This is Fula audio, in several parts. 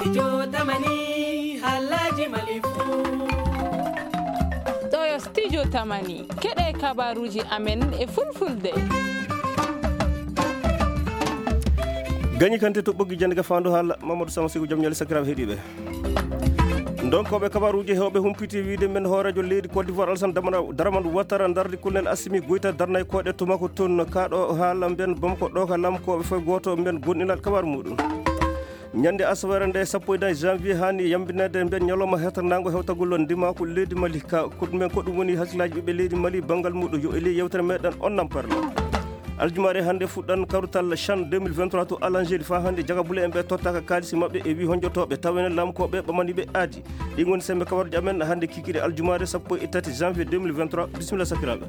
Studio Tamani Halaji Malifu. Toyo Studio Tamani keɗe kabaruji amen e fulfulde. Gagni kante to boggi jande ga fandu hala Mamadou Samasigo jom nyali sakiraɓe heeɗiɓe donc koɓe kabaruji hewɓe humpiti wiide men hooradio leydi Côte d'Ivoire Alassane Dramane Ouattara darde Colonel Assimi Goïta darna e koɗe tumako toon kaɗo haala mben Bamako ɗo ka lamkoɓe foye goto men gonɗinal kabaru muɗum ñande asawere nde 1 janvier hani yambinede mben ñalawma hetanango hewtagol ndimako leydi Mali ka koɗumen ko ɗum woni hakkillaji ɓiɓɓe leydi Mali banggal muɗum yo eli yewtere meɗen on namparla aljumare hande fuɗɗan karutal chan 2023 to alangeli fa hande jagabule en ɓe tottaka kalisi mabɓe e wi honjotoɓe tawene lamkoɓe ɓamaniɓe aadi ɗin woni sembe kabaruji amen hande kikiɗe aljumare 13 janvier 2023 bisimilla sakiraɓe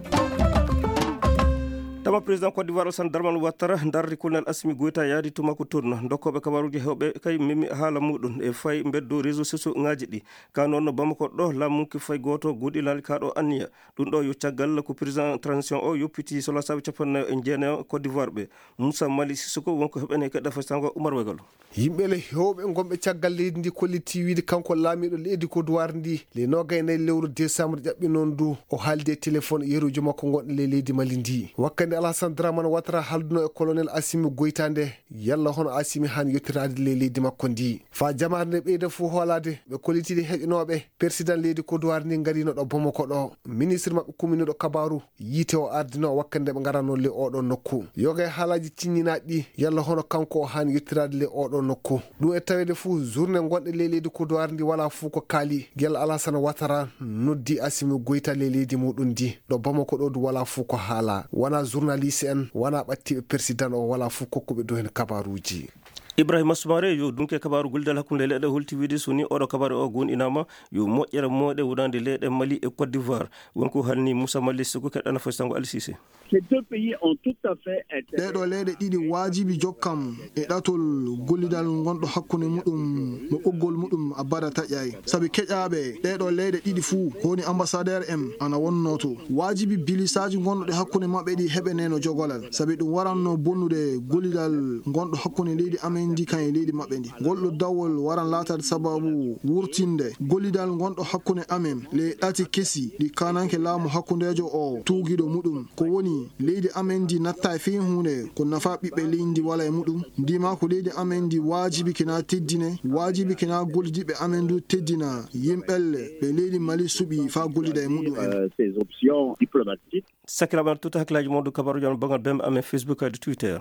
tama président Côte d'Ivoire Alassane Dramane Ouattara dardi Colonel Assimi Goïta yaadi tumako tourno dokkoɓe kabaruji hewɓe kay mimi haala muɗum e fayi beddo réseau sociaux ngaji ɗi ka noon Bamako ɗo lammunki fay goto guuɗilali kaɗo anniya ɗum ɗo yo caggal ko président transition o yoppiti sola saabi capannayo e jeenayo Côte d'Ivoire ɓe Moussa Mali Sissoko wonko heɓene keɗɗa fastango Oumar Wegal yimɓele hewɓe gonɓe caggal leydi ndi kolliti wiide kanko laamiɗo leydi Côte d'Ivoire ndi le nogaynayi lewru décembre ƴaɓɓi noon du o haalde e téléphone yeruji makko gonɗo le leydi Mali ndi wakkande Alassane Dramane Ouattara halduno e colonel Assimi Goïta nde yalla hono Assimi hani yettirade le leydi makko ndi fa jamare nde ɓeyda fo hoolade ɓe kollitiɗe heƴinoɓe président leydi Côte d'Ivoire ndi garino ɗo Bamako ɗo ministre mabɓe kuminiɗo kabaru yiite o ardino wakkande ɓe garano le oɗo nokku yoga e haalaji tinninaɗi ɗi yalla hono kanko o hani yettirade le oɗo nokku ɗum e tawede fou journée gonɗe le leydi Côte d'Ivoire ndi wala fou ko kaali guel Alassane Ouattara noddi Assimi Goïta le leydi muɗum ndi ɗo Bamako ɗo du wala fou ko haala wona journaliste en wona ɓattiɓe président o wala fou kokkuɓe do hen kabaruji Ibrahima Soumaré yo dunke kabaru guldal hakkunde leɗɗe holti wiide soni oɗo kabaru o gonɗinama yo moƴƴere moɗe wonande leyɗe Mali et Côte d'Ivoire wonko halni Moussa Mali Sissoko keɗɗana fastango Ali Cissé ɗeɗo leyɗe ɗiɗi wajibi jokkam e ɗatol gollidal gonɗo hakkunde muɗum no ɓoggol muɗum Abada Taƴay saabi keƴaɓe ɗeɗo leyɗe ɗiɗi fuu woni ambassadeur en ana wonno to wajibi bilisaji gonɗoɗe hakkunde mabɓe ɗi heɓene no jogolal saabi ɗum waranno bonnude gollidal gonɗo hakkunde leydi amen ndi kan e leydi mabɓe ndi golɗo dawol waran latade sababu wurtinde gollidal gonɗo hakkunde amen le ɗati kesi ɗi kananke laamu hakkundejo o tugiɗo muɗum ko woni leydi amen ndi natta e fi hunde ko nafa ɓiɓɓe leydi wala e muɗum ndima ko leydi amen ndi wajibi kena teddine wajibi kena gollidiɓe amen du teddina yimɓelle ɓe leydi Mali suuɓi fa gollida e muɗum en sakiraɓe tuta hakkillaji moɗo kabaruji on bangal bembe amen Facebook e Twitter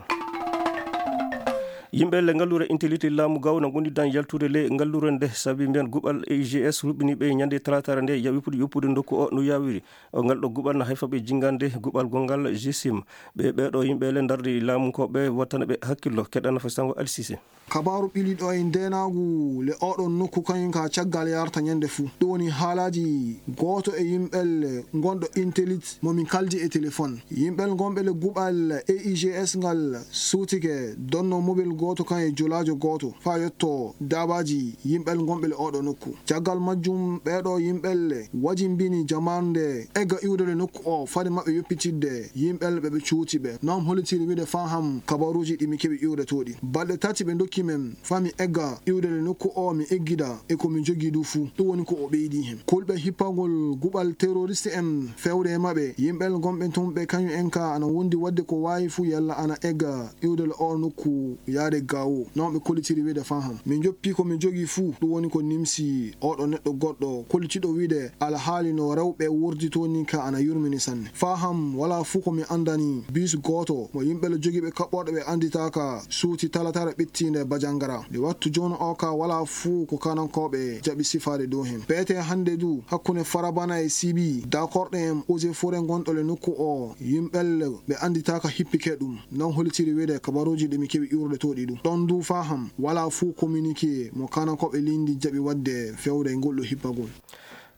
yimɓe le ngallure intelite laamu gawna gondidan yaltude le ngallure nde saabi mbiyan guɓal EIGS ruɓɓiniɓe ñande talatare nde yaɓipude yoppude ndokku o no yawiri o ngal ɗo guɓal no hayfaɓe jingande guɓal gongal GSIM ɓeɗo yimɓe le dardi laamu koɓe wattana ɓe hakkillo keɗɗana fastango Ali Cissé kabaru ɓiliɗo e ndenagu le oɗon nokku kañum ka caggal yarta ñande fuu ɗum woni haalaji goto e yimɓel gonɗo intelite momin kaldi e téléphone yimɓel gonɓe le guɓal EIGS ngal suutike donno mobile goto kan e jolajo goto fa yetto dabaji yimɓel gonɓe le oɗo nokku caggal majjum ɓeɗo yimɓel wajimbini jamande ega iwdele nokku o fade mabɓe yoppitidde yimɓel ɓeɓe cuuti ɓe non holitiri wiide faham kabaruji ɗi mi keeɓi iwde toɗi balɗe tati ɓe dokki men fami egga iwdele nokku o mi eggida e komi jogui du fuu ɗum woni ko o ɓeydi hen kulɓe hippagol guɓal terroriste en fewde e mabɓe yimɓel gonɓe toon ɓe kañum en ka ana wondi wadde ko wawi fuu yalla ana egga iwdele o nokku yaade gawo non ɓe kollitiri wiide faham min joppi komi jogui fuu ɗum woni ko nimsi oɗo neɗɗo goɗɗo kollitiɗo wiide alhaali no rewɓe wurdi to ni ka ana yurmini sanne faham wala fuu komi andani bis goto mo yimɓele joguiɓe kaɓɓoɗo ɓe anditaka suuti talatare ɓettinde Bajangara de wattu joni o ka wala fuu ko kanankoɓe jaɓi sifade dow hen peete hande du hakkunde Farabana e Sibi dakorɗe en ose fore gonɗole nokku o yimɓelle ɓe anditaka hippike ɗum non holitiri wiide kabaruji ɗe mi keeɓi iwrde toɗi ɗum ɗon du faham wala fuu communiqué mo kanankoɓe lindi jaɓi wadde fewde ngolɗo hippagol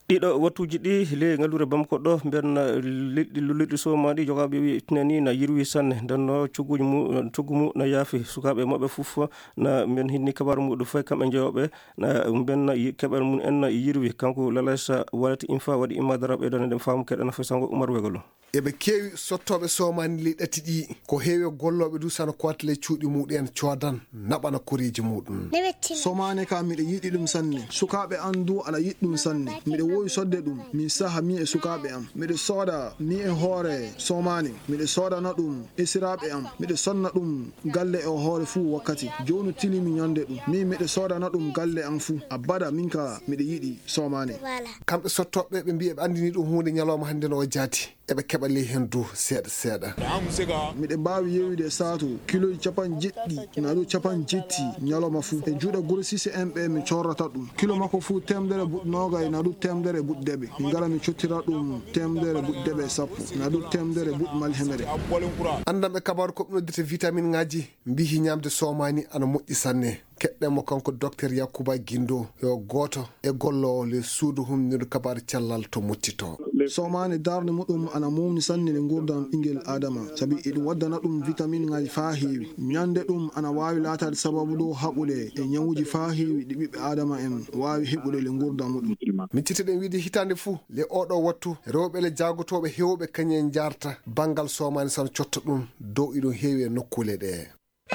ɗiɗo wattuji ɗi le ngalure Bamako ben liɗɗi lulliɗi somaɗi jogaɓe wi tinani na yirwi sanne donno coggu na yaafi sukaɓe mabɓe fof na ben hinni kabaru muɗum fay kamɓe jeeyoɓe na ben keɓal mum en yirwi kanko Lalasa walati infa waɗi immadara ɓeɗon eɗen faamu keɗana fay sango Oumar Wegolo eɓe keewi sottoɓe somani leyɗati ɗi ko heewi golloɓe du sana koatale cuuɗi muɗum en coodan naɓana koriji muɗum somane ka miɗo yiɗi ɗum sanne sukaɓe an du aɗa yiɗi ɗum sanne miɗo wowi sodde ɗum min saha mi e sukaɓe am miɗo sooda mi e hoore somane miɗo soodana ɗum esiraɓe am miɗo sonna ɗum galle e hoore fuu wakkati joni tilimi ñande ɗum min miɗo soodana ɗum galle am fuu abada min ka miɗo yiɗi somane kamɓe sottoɓe ɓe mbi eɓe andini ɗum hunde ñalawma hande no jaati eɓe keɓa ley hen du seeɗa seeɗa miɗe mbawi yewide satu kiloji capan jeɗɗi na ɗo capan jetti ñalawma fuu e juuɗe Gorosise en ɓe mi corrata ɗum kilo makko fuu temdere buɗ nogay na ɗum temdere buɗdeɓe min gara mi cottira ɗum temdere buɗdeɓe sappo na ɗum temdere buɗ malhemere andanɓe kabaru koɓe noddite vitamine ngaji mbihi ñamde somani ana moƴƴi sanne keɗɗenmo kanko docteur Yakuba Guindo yo goto e gollowo le suudu humnidu kabaru cellal to muccito somani darde muɗum ana mawni sanne nde gurdam ɓinguel adama saabi eɗum waddana ɗum vitamine ngaji fa heewi ñande ɗum ana wawi latade sababu ɗo haɓude e ñawuji fa heewi ɗi ɓiɓɓe adama en wawi heɓude le gurdam muɗum micciteɗen wiide hitande fuu le oɗo wattu rewɓe le jagotoɓe hewɓe kañen jarta banggal somani sana cotta ɗum dow iɗum heewi e nokkule ɗe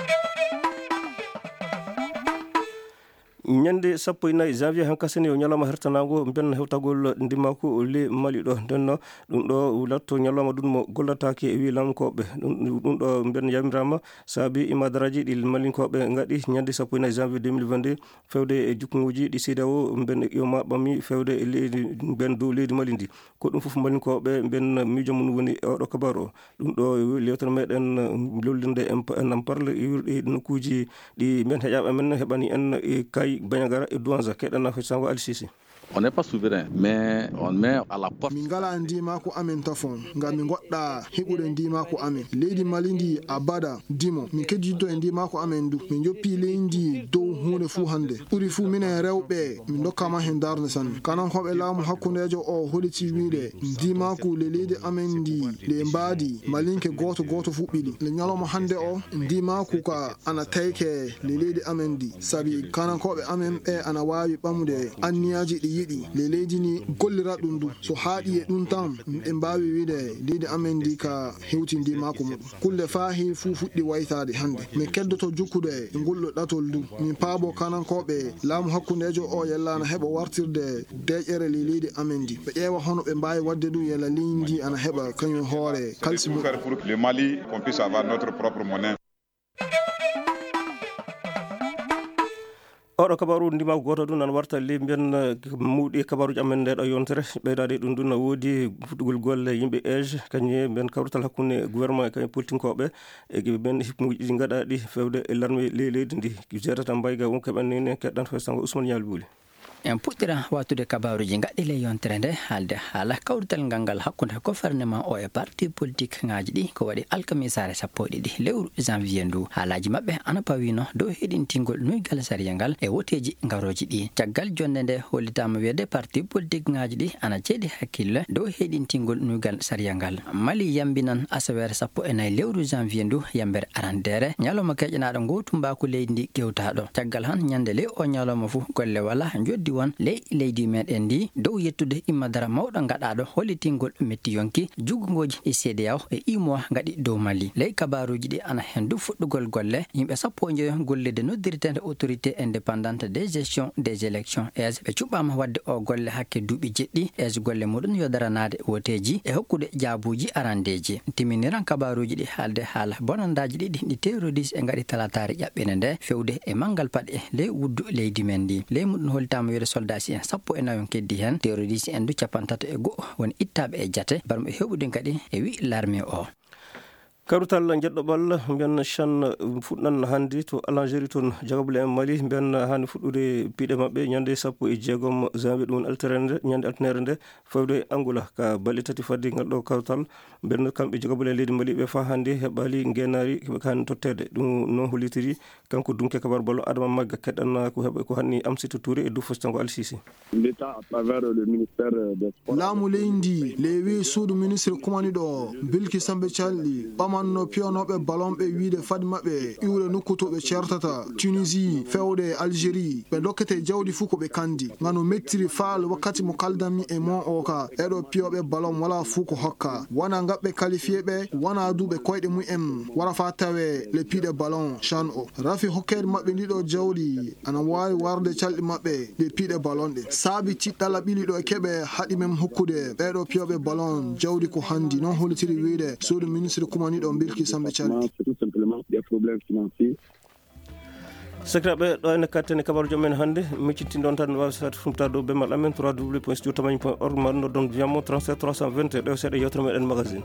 ñande 14 janvier hankasene yo ñalawma hertanago ben hewtagol ndimaku le Mali ɗo ndenno ɗum ɗo latto ñalawma ɗum mo gollataki e wi lamkoɓe ɗum ɗo ben yamirama saabi imadaraji ɗi malinkoɓe gaɗi ñande 14 janvier 2022 fewde e jukkuji ɗi CEDEAO ben yoma ɓami fewde e leydi ben dow leydi Mali ndi ko ɗum foof malinkoɓe ben miijo mum woni oɗo kabaru o ɗum ɗo lewtere meɗen lollinde en parle yurɗi nokkuji ɗi ben heƴaɓe men heɓani en kay Banyagara et Douanza keɗana ko sango Al-Sisi. On n'est pas souverain, mais on met à la porte. Min ngala ndimako amen tafon ngam min goɗɗa heɓude ndimako amen leydi Mali ndi abada dimo min keddido e ndimako amen du min joppi leydi dow hunde fuu hande ɓuri fuu minen rewɓe min dokkama hen darde sanne kanankoɓe laamu hakkundejo o holliti wiide ndimako le leydi amen ndi le mbaadi malinke goto fuu ɓiɗi le ñalawma hande o ndimako ka ana tayke le leydi amen ndi saabi kanankoɓe amen ɓe ana wawi ɓamude anniyaji ɗi yiɗi le leydi ni gollira ɗum du so haaɗi e ɗum tan ɓe mbawi wiide leydi amen ndi ka hewti ndimako muɗum kulle faahi fuu fuɗɗi waytade hande min keddoto jukkude e ngolɗo ɗatol du min paabo kanankoɓe laamu hakkundejo o yellana heɓa wartirde deƴƴere le leydi amen ndi ɓe ƴeewa hono ɓe mbawi wadde du yella leydi ndi ana heɓa kañum hoore kalsi muɗum pour le Mali qu'on puisse avoir notre propre monnaie. oɗo kabaru ndimago goto ɗum nan warta le mbiyen muuɗi kabaruji amen ndeɗo yontere ɓeydade ɗum ɗum no woodi fuɗɗugol golle yimɓe age kañum ben kawrutal hakkunde gouvernement e kañum politinkoɓe e ben hikmuji ɗi gaɗaɗi fewde e larme leydi ndi jeetata mbayga won keɓannine keɗɗan fo sango Ousmane Ñal Bouli en puɗɗira watude kabaruji gaɗɗi le yontere nde haalde haala kawrutal ngal hakkunde gouvernement o e parti politique ngaji ɗi ko waɗi alkamisare 12 lewru janvier ndu haalaji mabɓe ana pawino dow heɗintingol nuygal sariya ngal e woteji ngaroji ɗi caggal jonde nde hollitama wiyede parti politique ngaji ɗi ana ceeɗi hakkille dow heɗintingol nuygal sariya ngal Mali yambinan asawere 14 lewru janvier ndu yambere arandere ñalawma keƴanaɗo gotumbaku leydi ndi gewtaɗo caggal han ñande le o ñalawma fu golle wala joddi won leydi meɗen ndi dow yettude immadara mawɗo gaɗaɗo hollitingol metti yonki juggoji e CEDEAO e IMOA gaɗi dow Mali ley kabaruji ɗi ana hen du fuɗɗugol golle yimɓe 19 gollede noddiritede autorité indépendante des gestions des élections ES ɓe cuɓɓama wadde o golle hakke duuɓi jeɗɗi ES golle muɗum yo daranade woteji e hokkude jaabuji arandeji timiniran kabaruji ɗi haalde haala bonandaji ɗiɗi ɗi terroriste e gaɗi talatare ƴaɓɓene nde fewde e mangal paɗe ley wuddu leydi men ndi ley muɗum holtama soldats en 19 keddi hen terroriste en du 34 woni ittaɓe e jate barmo heɓude kadi e wi l'armée o karutal jeddoɓal mbiyan chan fuɗɗan hannde to Algérie toon jagabule en Mali mbiyan hani fuɗɗude piiɗe maɓɓe ñande 16 janvier ɗum alterende ñande altinere nde fawde Angola ka balɗe tati fadde ngal ɗo karutal mbiyan kamɓe jagabule leydi Mali ɓe fa hannde heɓali ngenari ɓe kan tottede ɗum noon hollitiri kanko dunke kabar ballo Adama Magga keɗɗan ko heɓa ko hanni Amsatou Touré e Dufos Tango Al-Sisi. laamu leydi lewi suudu ministre kumaniɗo bilki sambe calɗi ɓamanno piyanoɓe ballon ɓe wiide fadi maɓɓe iwre nokkuto ɓe certata Tunisie fewde Algérie ɓe dokkete jawdi fuu ko ɓe kandi ngano mettiri faal wakkati mo kaldami e mon o ka eɗo piyoɓe ballon wala fuu ko hokka wona gaɓɓe qualifié ɓe wona duuɓe koyɗe mumen wara fa tawe le piiɗe ballon chan o rafi hokkede maɓɓe ndiɗo jawdi ana wawi warde calɗi maɓɓe ɗe piiɗe ballon ɗe saabi tiɗɗala ɓiliɗo e keɓe haɗi mem hokkude ɓeɗo piyoɓe ballon jawdi ko handi non holitiri wiide suudu ministre kumaniɗo bilki sambe calɗi sakiraɓe ɗo ene kattene kabaru jomen hannde miccintin ɗon tan wawi sati fumta dow bemal amen www.studio-tamagni.org maɗum noddon wiyamo 37 320 ɗo seeɗa yewtere meɗen magazine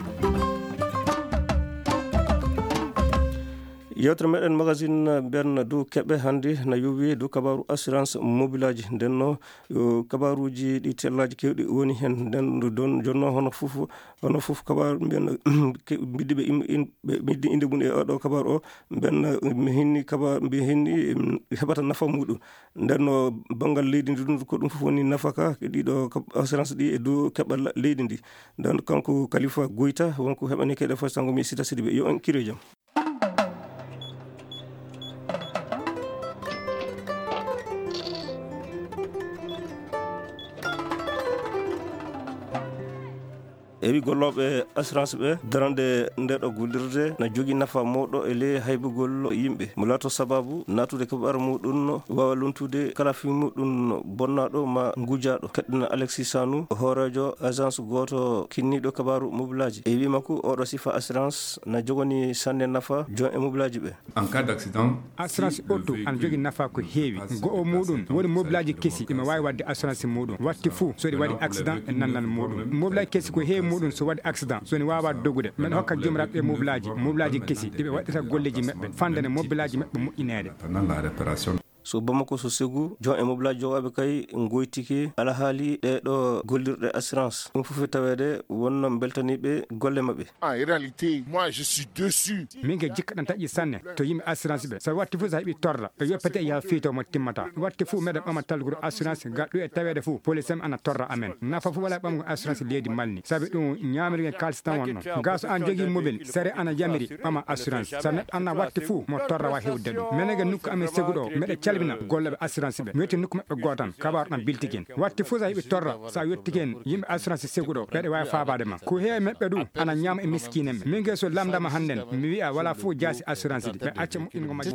yewtere meɗen magazine mbiyan dow keɓe hannde na yowi dow kabaru assurance mobile aji nden no kabaruji ɗi tellaji kewɗi woni hen nden don jonno hono fof kabaru mbiyan biddiɓe middi inde mum e oɗo kabaru o mbiyan mi hinni heɓata nafa muɗum nden no banggal leydi ndi ɗum ko ɗum fof woni nafaka ɗiɗo assurance ɗi e dow keɓal leydi ndi nden kanko Khalifa Goyta wonko heɓani keɗe fo sango mi Sita Sidiɓe yo en kiro jaam. ewi golloɓe assurance ɓe darande ndeɗo gollirde na jogui nafa mawɗo e ley haybugol yimɓe mo laato sababu natude keɓɓar muɗum wawa lontude kala fi muɗum bonnaɗo ma gujaɗo keɗɗina Alexis Sanou hoorejo agence goto kinniɗo kabaru mobilaji e wimakko oɗo sifa assurance na jogoni sanne nafa jon e mobilaji ɓe en cas d' accident assurance auto ana jogui nafa ko heewi go'o muɗum woni mobilaji kesi ɗima wawi wadde assurance muɗum watti fou soɗi waɗi accident e nannal muɗum mobilaji kesi ko heewi muɗum so waɗi accident soni wawa dogude men hokka jomiraɓe ɓe mobilaji kesi ɗiɓe waɗata golleji maɓɓe fandene mobilaji maɓɓe moƴƴinede so Bamako so Ségou jon e mobilaji jowaɓe kay goytiki ala haali ɗeɗo gollirɗe assurance ɗum fof tawede wonno beltaniɓe golle maɓɓe. En réalité moi je suis dessus min ge jikkaɗan taƴƴi sanne to yimɓe assurance ɓe so watti fof so heeɓi torla ɓe yoppete e yaha fiito mo timmata watti fof meɗen ɓama tallugoto assurance gaɗɗu e tawede fof police en ana torra amen nafa fof wala ɓamgo assurance leydi malni saabi ɗum ñamirgue kalis tan wonɗon ga so an jogui mobile sere ana yamiri ɓama assurance sa neɗɗo anna watti fof mo torra wa hewde ɗum menege nokku amen Ségou ɗo meɗe calmina golleɓe assurance ɓe mi wetti nokku maɓɓe gotan kabaru ɗan biltiken watti fof sa heeɓi torra sa yettiken yimɓe assurance Ségou ɗo ɓeɗe wawi fabade ma ko heewi meɓɓe ɗum ana ñama e miskinen ɓe min ge so lamdama hannden mi wiya wala fof jaasi assurance ɗi ɓe acca moƴƴingo majji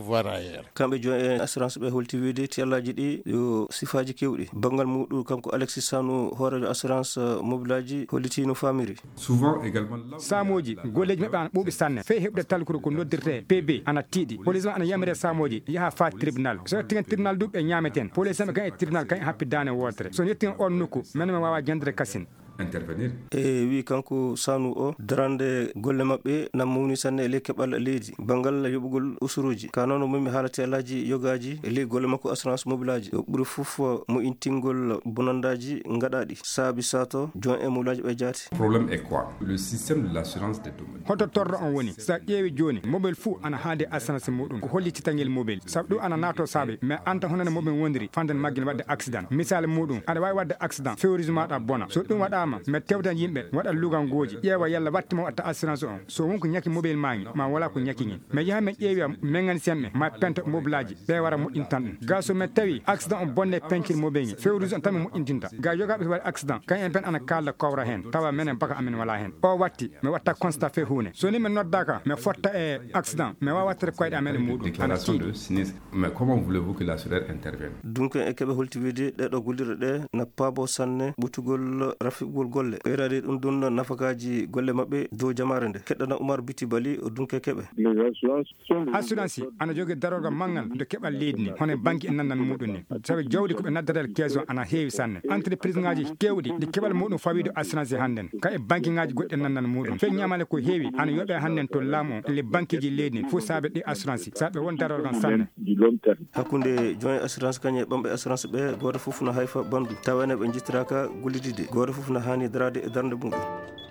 kamɓe jon e assurance ɓe holti wiide tiyallaji ɗi yo sifaji kewɗi banggal muɗum kanko Alexis Sanou hoorejo assurance mobilaji holliti no famiri souvent également samoji golleji maɓɓe ana ɓuuɓi sanne fey heɓde talkude ko noddirte PB ana tiiɗi police ma ana yamire samoji yaha fa tribunal so yettigen tribunal duɓe ɓe ñameten police en ɓe gan e tribunal kan e happidane wotere so yettigen on nokku mene mi wawa jandire kasine intervenir e wi kanko Sanou o darande golle maɓɓe nam mawni sanne e ley keɓal leydi banggal yoɓugol usuruji ka noon momi haalati alaji yogaji e ley golle makko assurance mobilaji o ɓuuri fof mo intingol bonandaji gaɗaɗi saabi sato jon e mobilaji ɓe jaati problème est quoi le système de l'assurance des domaines hoto torro on woni sa ƴeewi joni mobile fou ana haade assurance muɗum ko hollititangel mobile saabu ɗum ana nato saabi mais anta honane mobile wondiri fanden maggel wadde accident misal muɗum aɗa wawi wadde accident fewrige maɗa bona so ɗum waɗama mi tewdan yimɓe waɗa lugan gooji ƴeewa yalla wattimo watta assurance on so wonko ñaki mobile maŋi ma wala ko ñakiŋi mais yaha men ƴeewiya meŋanicien ɓe ma penta mobilaji ɓe wara moƴƴintan ɗum ga so men tawi accident on bonne pencir mobile ŋi fewrige on tan mi moƴƴintinta ga yogaɓe to waɗi accident kañ en pen ana kalda kowra hen tawa menen baka amen wala hen o watti mi watta constat fe hunde so ni mi noddaka mi fotta e accident mi wawa wattere koyɗe amen e muɗum déclaration de sinistre mais comment voulez-vous que l'assureur intervienne donc e keɓe holti wiide ɗeɗo gollirɗe ɗe na paabo sanne ɓutugol rafi heɓugol golle ɓeyrade ɗum ɗon nafakaji golle mabɓe dow jamare nde. Keɗɗana Oumar Biti Bali o dunke keɓe. assurance ana jogui darorgal manggal nde keɓal leydi ni hono banque en nandan muɗum ni saabi jawdi koɓe naddata kees o ana heewi sanne. Entreprise ngaji kewɗi ɗi keɓal muɗum fawido assurance hannden ka e banque ngaji goɗɗe nandan muɗum fe ñamale ko heewi ana yoɓe hannden to laamu o les banque ji leydi ni fo saabe ɗi assurance saabe won darorgal sanne. Hakkunde joint assurance kañe ɓamɓe assurance ɓe goto foof no hayfa bandu tawane ɓe jittiraka gollidide goto foof no hani darade e darde muɗum.